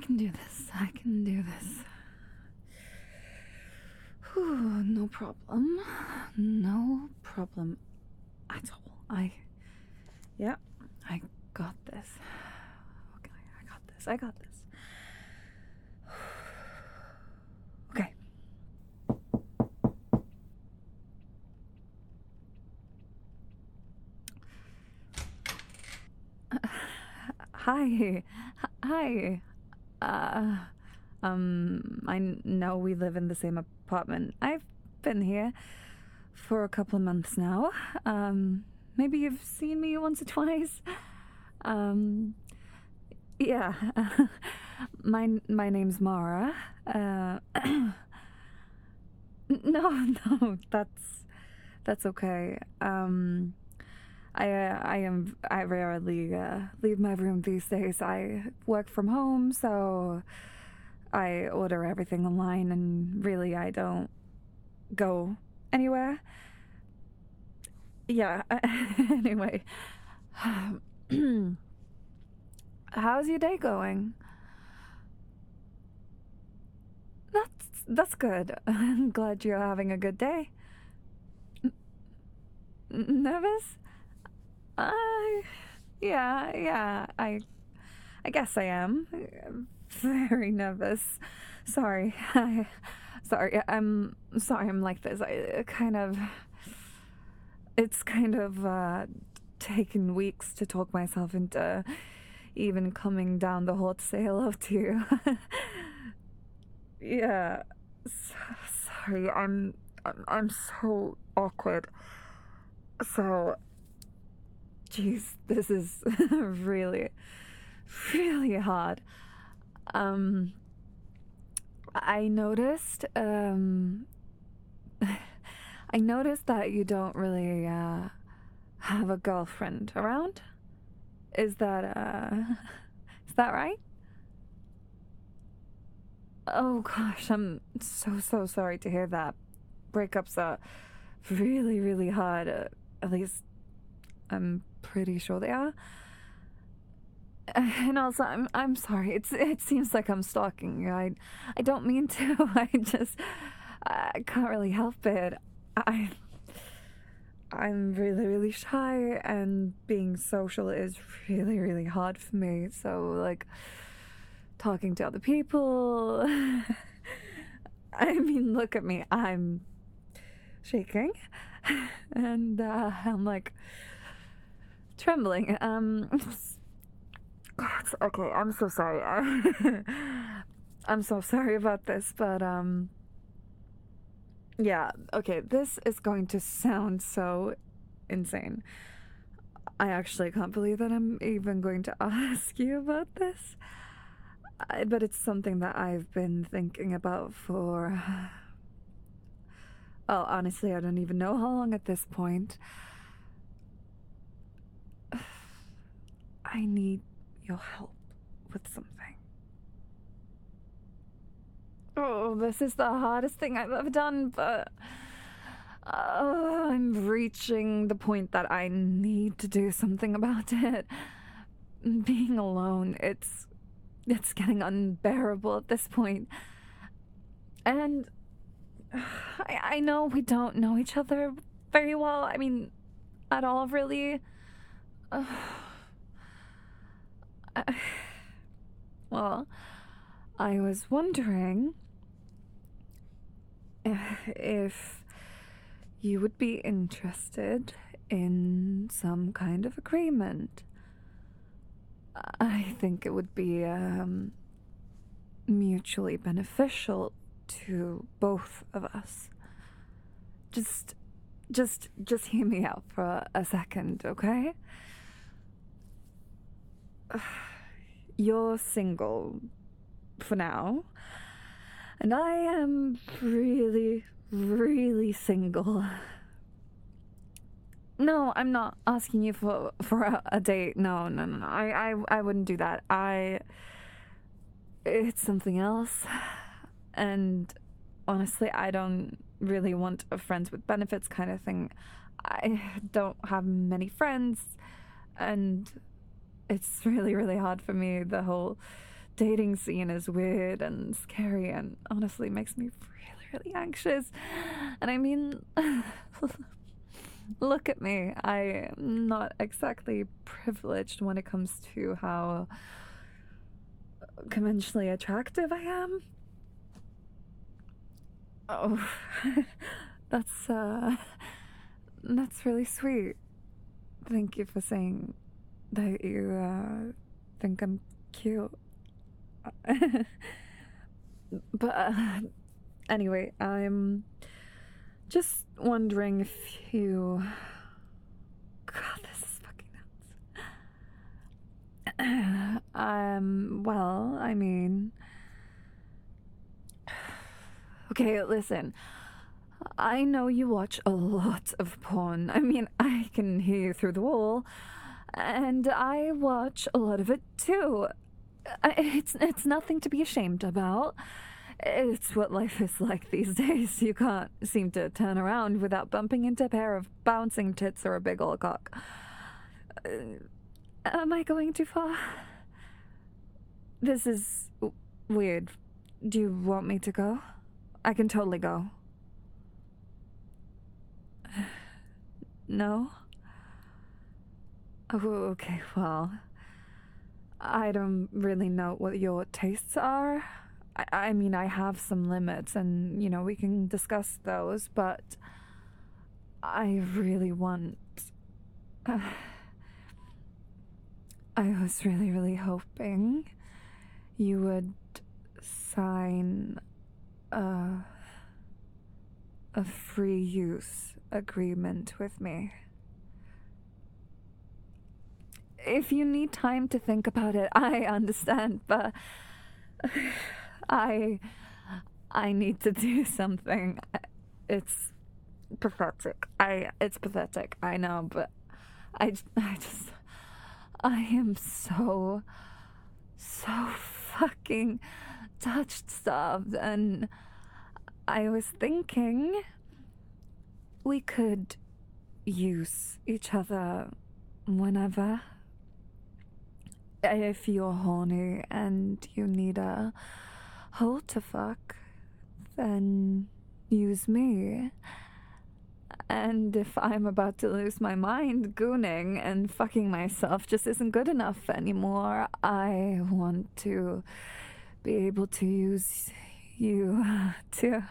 can do this. I can do this. Whew, no problem. No problem at all. Yeah, I got this. Okay, I got this. I got this. Okay. Hi. Hi. Uh, I know we live in the same apartment. I've been here for a couple of months now. Maybe you've seen me once or twice. Yeah. My name's Mara. No, that's okay. I rarely leave my room these days. I work from home, so I order everything online, and really I don't go anywhere. Yeah. Anyway, how's your day going? That's good. I'm glad you're having a good day. Nervous? Uh, yeah. I guess I am. Very nervous. Sorry. I'm sorry I'm like this. It's kind of taken weeks to talk myself into even coming down the hall to say hello to you. Yeah. Sorry. I'm so awkward. So, jeez, this is really, really hard. Um, I noticed, I noticed that you don't really, have a girlfriend around. Is that, is that right? Oh gosh, I'm so sorry to hear that. Breakups are really, really hard. At least I'm pretty sure they are. And also, I'm sorry. It seems like I'm stalking you. I don't mean to. I can't really help it. I I'm really, really shy, and being social is really, really hard for me. So, like, talking to other people. I mean, look at me. I'm shaking, and I'm like trembling. God, okay, I'm so sorry. I'm so sorry about this, but yeah, okay, this is going to sound so insane. I actually can't believe that I'm even going to ask you about this. But it's something that I've been thinking about for. Well, honestly, I don't even know how long at this point. I need your help with something. Oh, this is the hardest thing I've ever done, but I'm reaching the point that I need to do something about it. Being alone, it's getting unbearable at this point. And I know we don't know each other very well. I mean, at all, really. Uh, well, I was wondering if you would be interested in some kind of agreement. I think it would be mutually beneficial to both of us. Just hear me out for a second, okay? You're single for now, and I am really, really single. No, I'm not asking you for a date. No. I wouldn't do that. It's something else. And honestly, I don't really want a friends with benefits kind of thing. I don't have many friends, and it's really, really hard for me, the whole dating scene is weird and scary and honestly makes me really anxious. And I mean, look at me. I'm not exactly privileged when it comes to how conventionally attractive I am. Oh, that's really sweet. Thank you for saying that you think I'm cute. But anyway, I'm just wondering if you. God, this is fucking nuts. Well, I mean. Okay, listen. I know you watch a lot of porn. I mean, I can hear you through the wall. And I watch a lot of it too. It's nothing to be ashamed about. It's what life is like these days. You can't seem to turn around without bumping into a pair of bouncing tits or a big ol' cock. Am I going too far? This is weird. Do you want me to go? I can totally go. No? Oh, okay, well, I don't really know what your tastes are. I mean, I have some limits, and, we can discuss those, but I really want. I was really hoping you would sign a free use agreement with me. If you need time to think about it, I understand, but I need to do something. It's pathetic. It's pathetic, I know, but I am so fucking touched, starved, and I was thinking we could use each other whenever. If you're horny and you need a hole to fuck, then use me. And if I'm about to lose my mind gooning and fucking myself just isn't good enough anymore, I want to be able to use you too.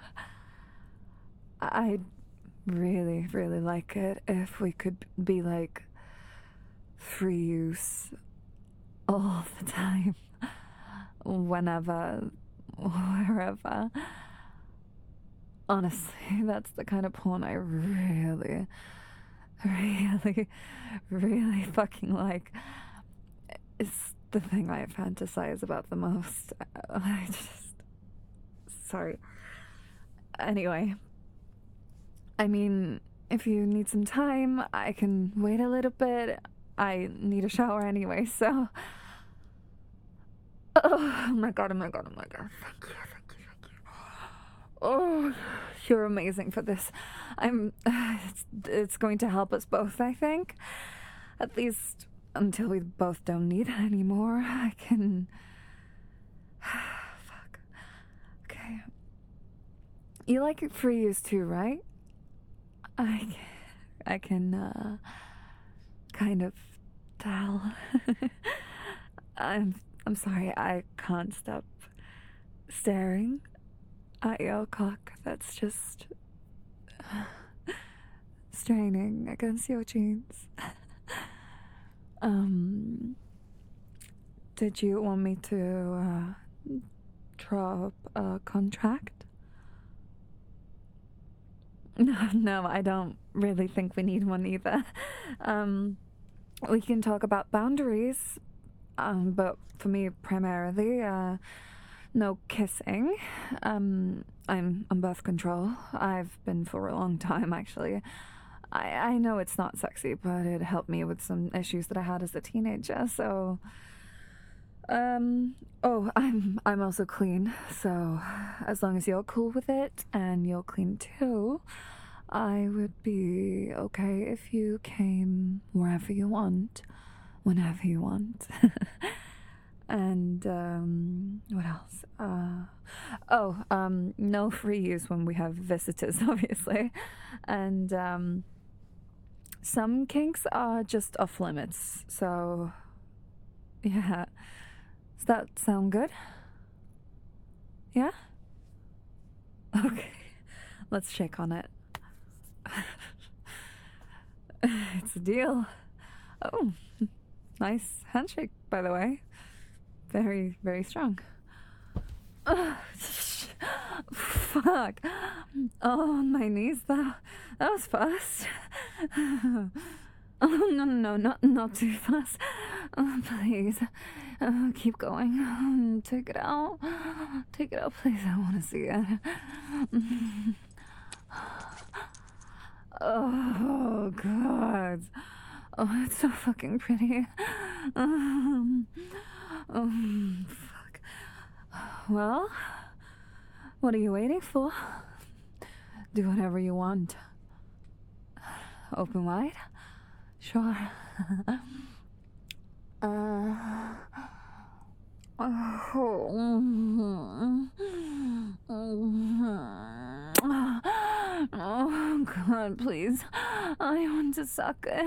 I'd really like it if we could be like free use all the time, whenever, wherever. Honestly, that's the kind of porn I really fucking like. It's the thing I fantasize about the most. Sorry. Anyway, I mean, if you need some time, I can wait a little bit. I need a shower anyway, so. Oh my god. Thank you. Oh, you're amazing for this. It's going to help us both, I think. At least until we both don't need it anymore. I can. Fuck. Okay. You like it free use too, right? I can, kind of tell. I'm sorry, I can't stop staring at your cock that's just straining against your jeans. Did you want me to draw up a contract? No, I don't really think we need one either. We can talk about boundaries, but for me primarily, no kissing. I'm on birth control. I've been for a long time, actually. I know it's not sexy, but it helped me with some issues that I had as a teenager, so. Oh, I'm also clean, so as long as you're cool with it and you're clean too, I would be okay if you came wherever you want, whenever you want. And what else? No free use when we have visitors, obviously. And some kinks are just off limits. So, yeah. Does that sound good? Yeah? Okay. Let's shake on it. It's a deal. Oh, nice handshake, by the way. Very, very strong. Fuck. Oh, my knees. That was fast. Oh, no, not too fast. Oh, please. Keep going. Take it out. Take it out, please. I want to see it. Oh, God. Oh, it's so fucking pretty. Fuck. Well, what are you waiting for? Do whatever you want. Open wide? Sure. Oh, God, please. I want to suck it.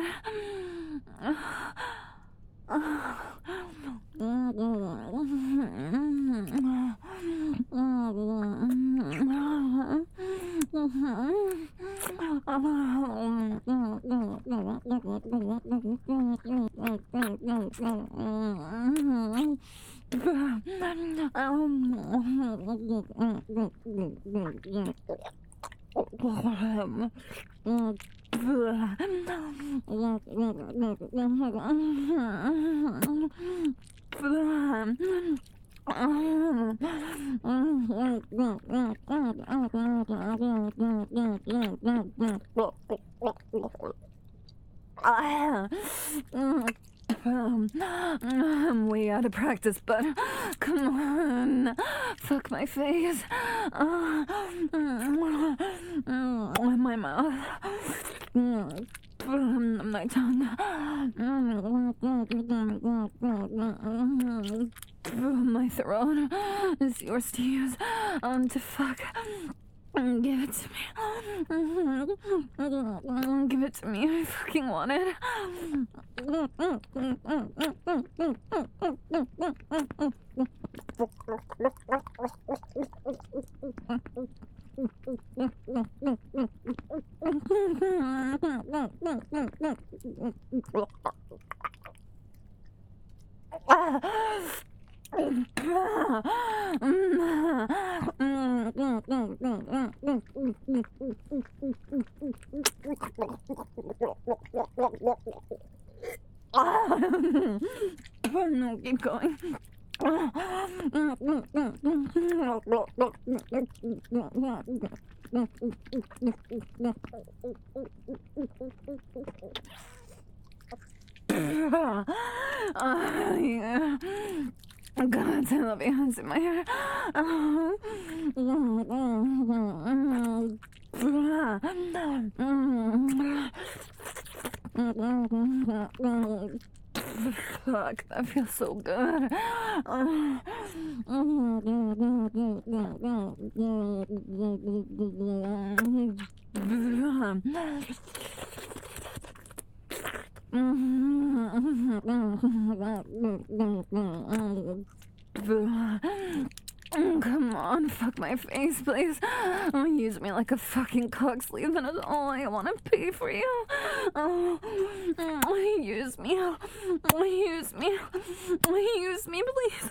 I'm way out of practice, but come on, fuck my face, my mouth, my tongue, my throat is yours to use, to fuck. Give it to me. Give it to me. I fucking want it. No, keep going. Yeah. God, I love your hands in my hair. Fuck, that feels so good. Come on, fuck my face, please. Use me like a fucking cock sleeve, and that's all I want to pay for you. Use me. Use me. Use me, please.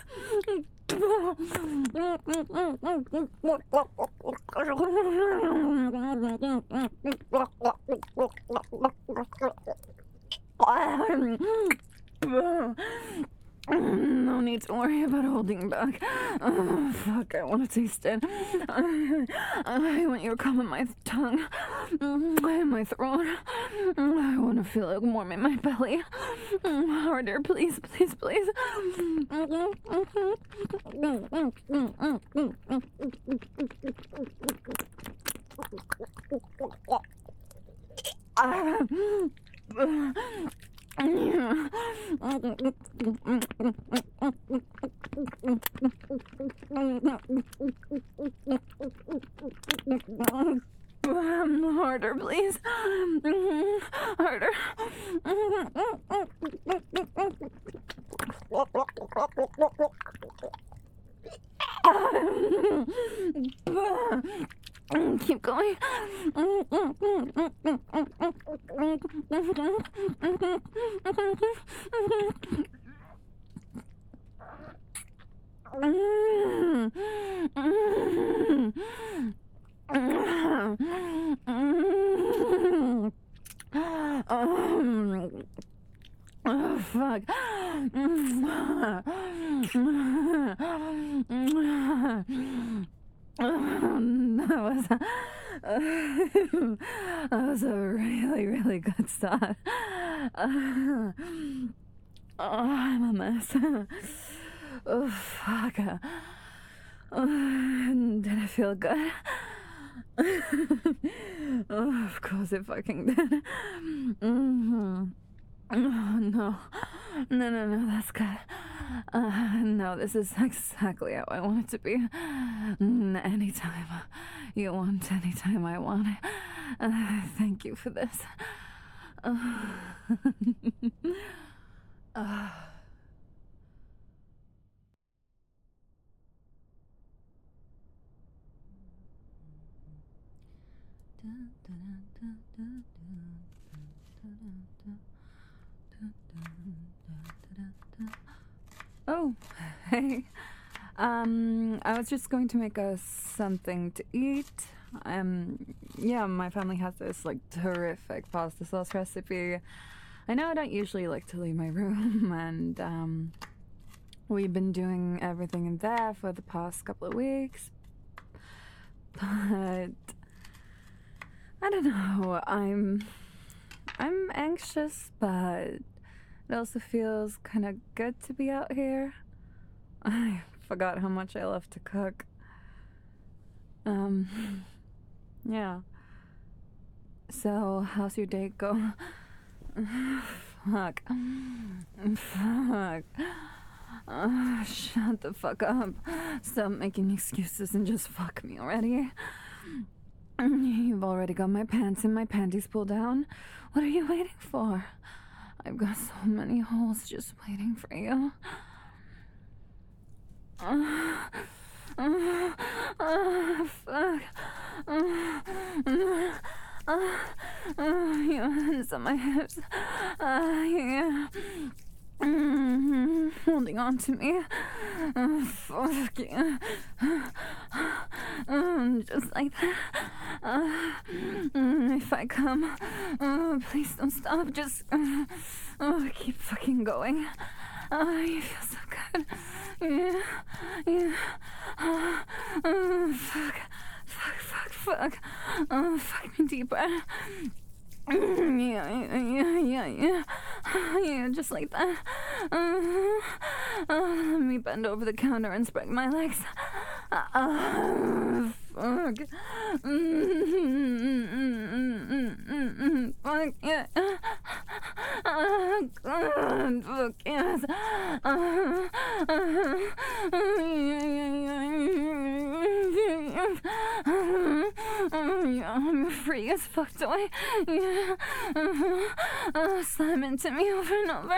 No need to worry about holding back. Oh, fuck, I want to taste it. I want your cum in my tongue, in my throat. I want to feel it warm in my belly. Harder, please, please, please. Harder, please. Harder. Keep going. Oh, fuck. That was a really, really good start. I'm a mess. Oh, fuck. Did it feel good? Oh, of course it fucking did. Oh, no. No, that's good. No, this is exactly how I want it to be. Anytime you want, anytime I want it. Thank you for this. Oh, hey. I was just going to make us something to eat. Yeah, my family has this, like, terrific pasta sauce recipe. I know I don't usually like to leave my room, and, we've been doing everything in there for the past couple of weeks. But I don't know, I'm anxious, but it also feels kind of good to be out here. I forgot how much I love to cook. Yeah. So, how's your date go? Fuck. Shut the fuck up. Stop making excuses and just fuck me already. You've already got my pants and my panties pulled down. What are you waiting for? I've got so many holes just waiting for you. Fuck. Your hands on my hips. Yeah. Holding on to me. Fuck yeah. Just like that. If I come, please don't stop. Just keep fucking going. You feel so good. Yeah. Fuck. Fuck me deeper. Yeah, just like that. Let me bend over the counter and spread my legs. Fuck. Fuck, yeah. God, fuck, yes. I'm free as fuck, toy. Yeah. Slam into me over and over.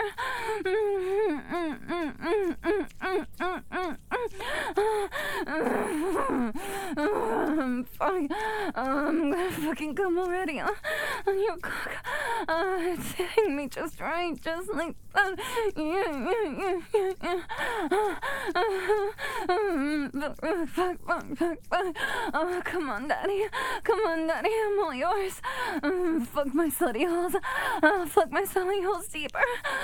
Fuck. I'm gonna fucking come already on your cock. It's hitting me just right, just like that. Yeah. Fuck. Oh, come on, daddy. I'm all yours. Fuck my slutty holes. Fuck my slutty holes deeper.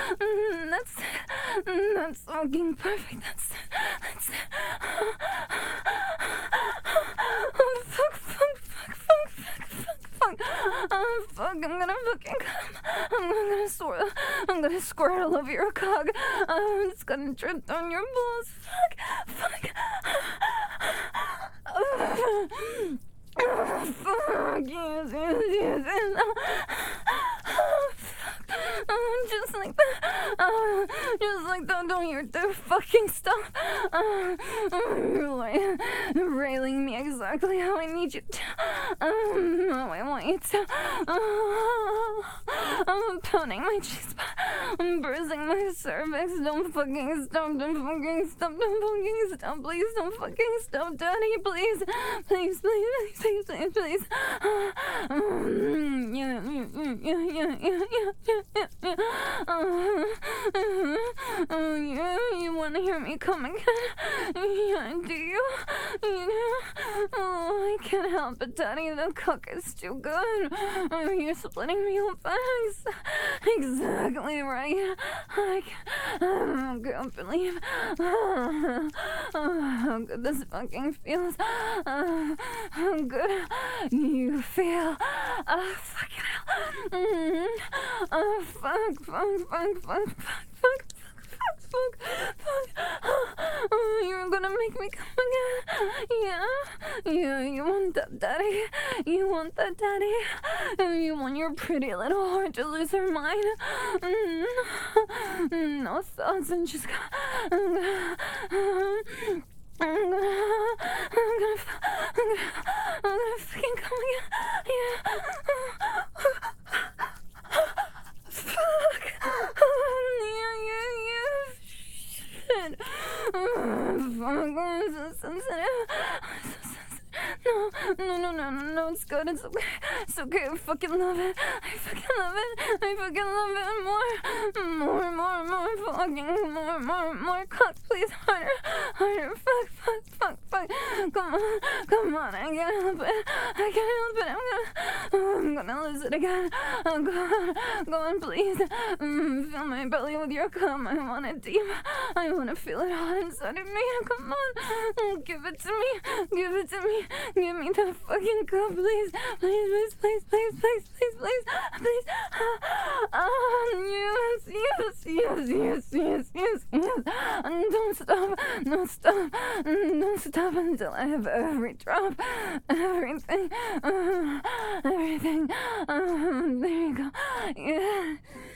That's fucking perfect. That's it. Fuck. Fuck, I'm gonna fucking come. I'm gonna squirt all over your cock. It's gonna drip down your balls. Fuck. Fuck, yes. Just like that. Just like that, don't you dare fucking stop. You're like railing me exactly how I need you to. How I want you to. I'm pounding my cheeks. I'm bruising my cervix. Don't fucking stop. Don't fucking stop. Don't fucking stop. Please don't fucking stop, Daddy. Please. Please, please, please, please, please. You want to hear me come again? Yeah, do you? Oh, I can't help it, Daddy. The cook is too good. You're splitting me open. Exactly right. I can't believe how good this fucking feels. How good you feel. Fucking hell. Fuck. You're gonna make me come again. Yeah, you want that, Daddy? You want that, Daddy? You want your pretty little heart to lose her mind? No thoughts and just I'm gonna fucking come again. Yeah. Fuck. Yeah. Shit. Fuck. I'm so sensitive. No, it's good, it's okay, I fucking love it. I fucking love it more, cock, please, harder, fuck, come on, I can't help it, I'm gonna lose it again, go on, please, fill my belly with your cum, I want it deep, I wanna feel it hot inside of me, come on, give it to me, give me the fucking cup, please. Yes. And don't stop until I have every drop, everything. There you go. Yeah.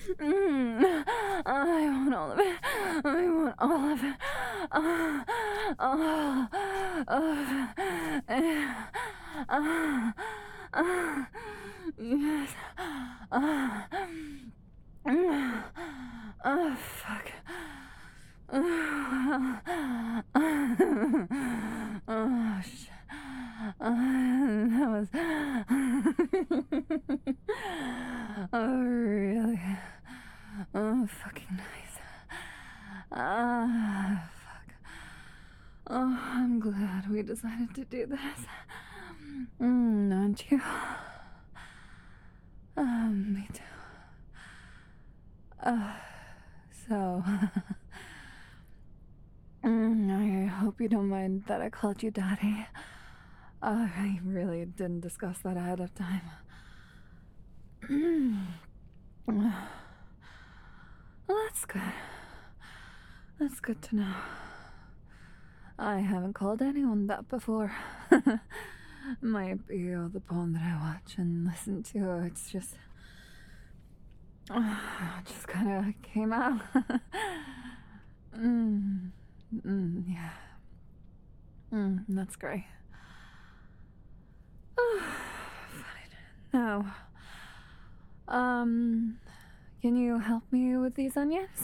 I want all of it. Yes. Fuck. Shit. That was really fucking nice. Fuck. Oh, I'm glad we decided to do this. Aren't you? Me too. So, I hope you don't mind that I called you Daddy. I really didn't discuss that ahead of time. Well, that's good. That's good to know. I haven't called anyone that before. Might be all the porn that I watch and listen to. It's just kind of came out. Yeah. That's great. Fine. Now, can you help me with these onions?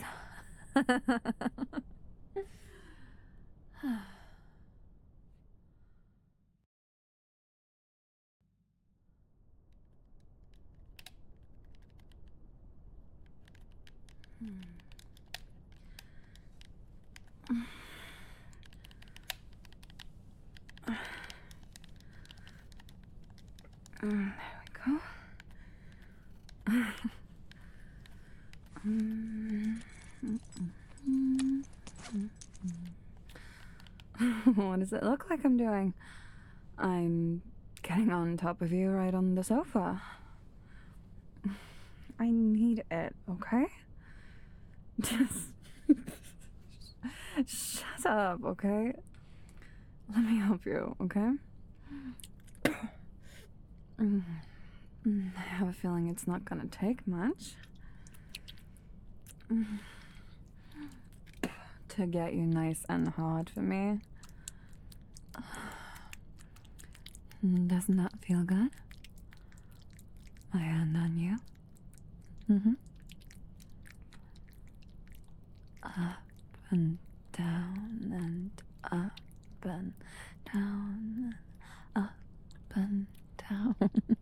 There we go. What does it look like I'm doing? I'm getting on top of you right on the sofa. I need it, okay? Just shut up, okay? Let me help you, okay? I have a feeling it's not gonna take much. to get you nice and hard for me. Doesn't that feel good? My hand on you. Mm-hmm. Up and down and up and down and up and down.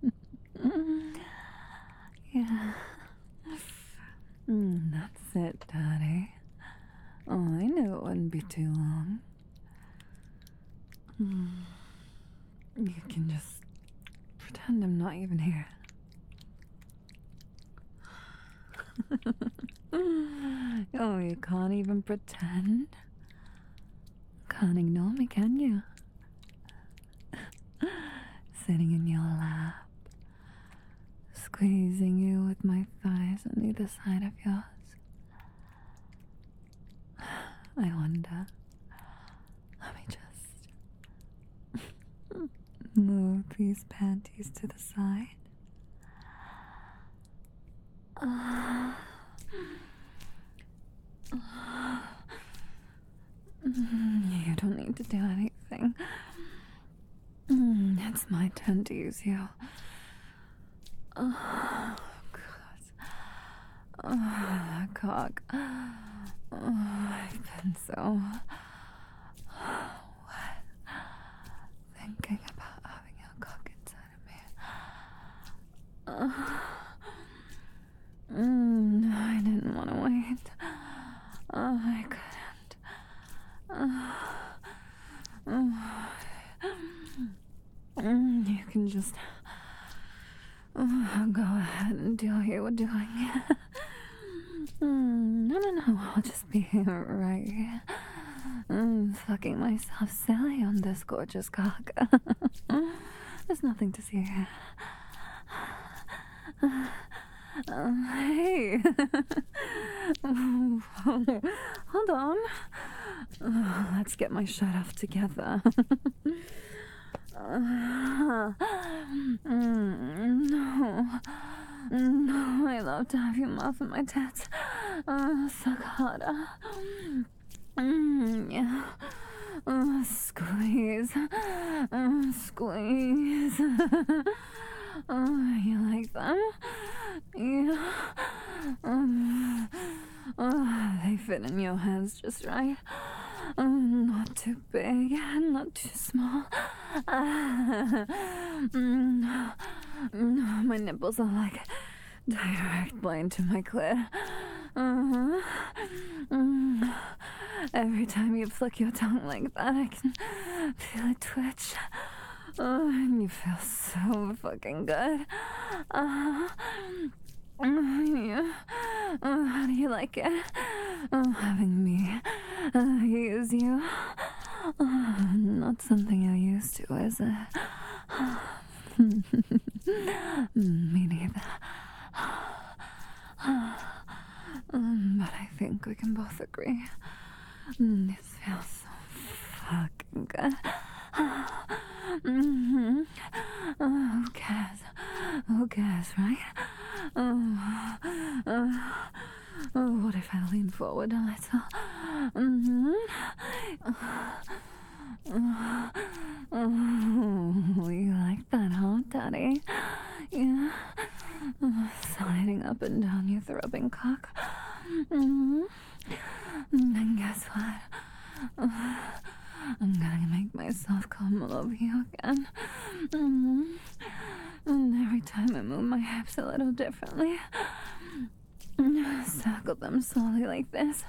Yeah. That's it, Daddy. Oh, I knew it wouldn't be too long. You can just pretend I'm not even here. Oh, you can't even pretend? Can't ignore me, can you? Sitting in your lap, squeezing you with my thighs on either side of yours. I wonder, let me just move these panties to the side. You don't need to do anything. It's my turn to use you. Oh, God. Oh, cock. Oh, I've been so wet thinking about having your cock inside of me. No, I didn't want to wait. I couldn't. You can just go ahead and do what you were doing. No, I'll just be here right here, fucking myself silly on this gorgeous cock. There's nothing to see here. Hey. Hold on. Let's get my shirt off together. No, I love to have your mouth in my tits. Suck harder. Yeah. Squeeze. Squeeze. You like them? Yeah. They fit in your hands just right. Not too big, not too small. My nipples are like direct line to my clit. Every time you flick your tongue like that, I can feel it twitch. And you feel so fucking good. Yeah. How do you like it? Having me use you? Not something you're used to, is it? Me neither. But I think we can both agree. This feels so fucking good. Who cares? Who cares, right? What if I lean forward a little? You like that, huh, Daddy? Yeah. Sliding up and down your throbbing cock. And then guess what? I'm gonna make myself come all over you again. And every time I move my hips a little differently, circle them slowly like this.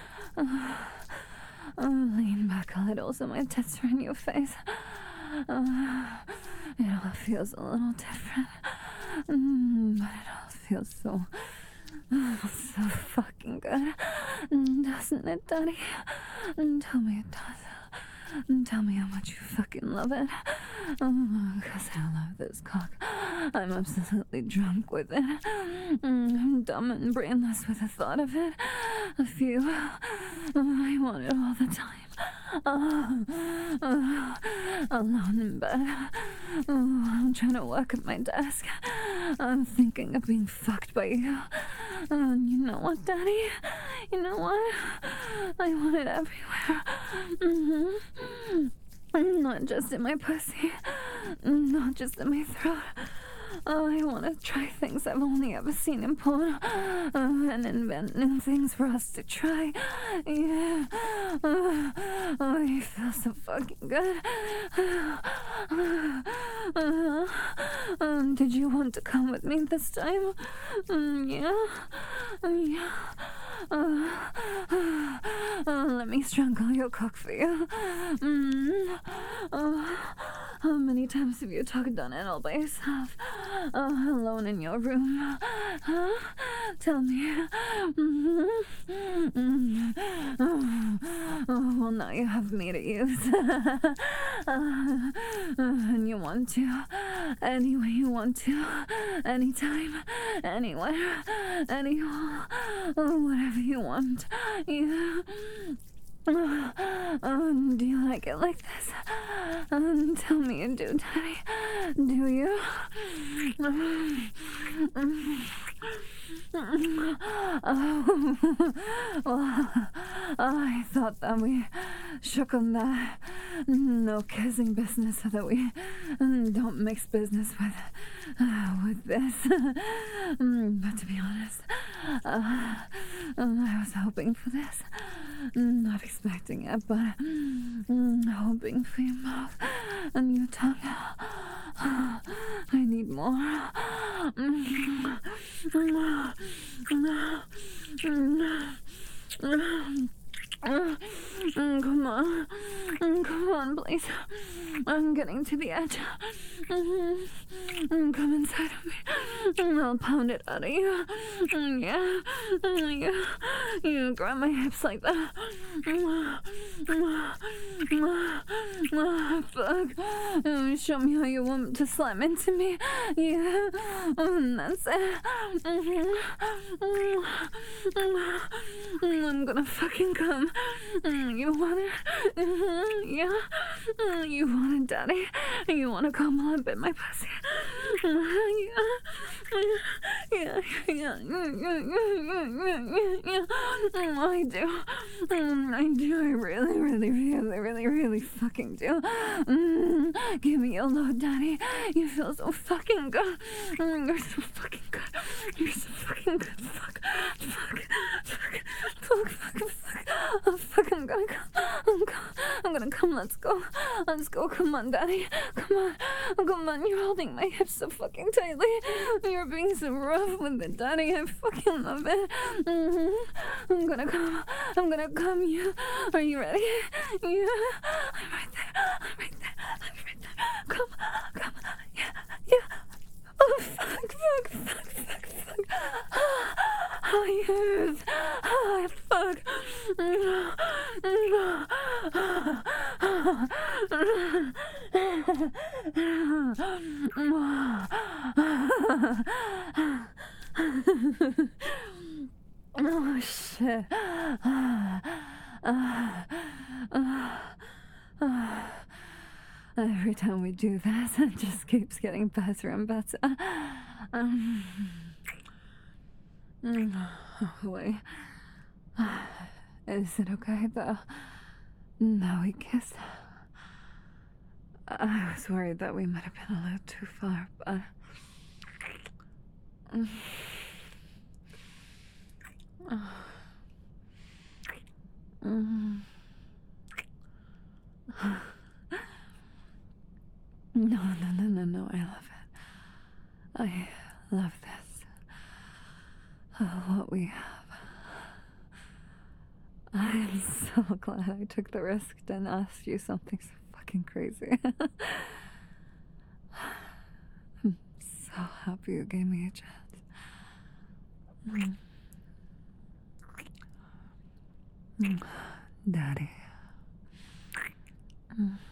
Lean back a little so my tits are in your face. It all feels a little different, but it all feels so fucking good. Doesn't it, Daddy? Tell me it does. Tell me how much you fucking love it. Because I love this cock. I'm absolutely drunk with it. I'm dumb and brainless with the thought of it. I want it all the time. Alone in bed. I'm trying to work at my desk. I'm thinking of being fucked by you. You know what, Daddy? You know what? I want it everywhere. Not just in my pussy. Not just in my throat. Oh, I want to try things I've only ever seen in porn. And invent new things for us to try. Yeah. Oh, you feel so fucking good. Did you want to come with me this time? Yeah. Yeah. Let me strangle your cock for you. How many times have you tugged on it all by yourself? Alone in your room? Huh? Tell me. Well, now you have me to use. And you want to. Any way you want to. Anytime. Anywhere. Anyhow. Whatever you want. Yeah. Do you like it like this? Tell me you do, Daddy. Do you? Well, I thought that we shook on that no kissing business so that we don't mix business with this. But to be honest, I was hoping for this. Not expecting it, but hoping for your mouth and your tongue. I need more. Come on. Come on, please. I'm getting to the edge. Come inside of me. I'll pound it out of you. Yeah. Yeah. You grab my hips like that. Fuck. Show me how you want to slam into me. Yeah. That's it. I'm gonna fucking come. You want it? Yeah. You want it, Daddy? You want to come on in my pussy? Yeah. I do. I really fucking do. Give me a load, Daddy. You feel so fucking good. You're so fucking good. You're so fucking good. Fuck. I'm gonna come. I'm gonna come. Let's go. Come on, Daddy. Come on. You're holding my hips so fucking tightly. You're being so rough with it, Daddy. I fucking love it. I'm gonna come. You. Are you ready? Yeah. I'm right there. Come. Yeah. Oh, fuck. Oh, yes. Oh, fuck. Oh, shit. Every time we do this, it just keeps getting better and better. Wait. Is it okay though? No, we kissed. I was worried that we might have been a little too far, but No, I love it. I love this. What we have. I'm so glad I took the risk and asked you something so fucking crazy. I'm so happy you gave me a chance. Daddy.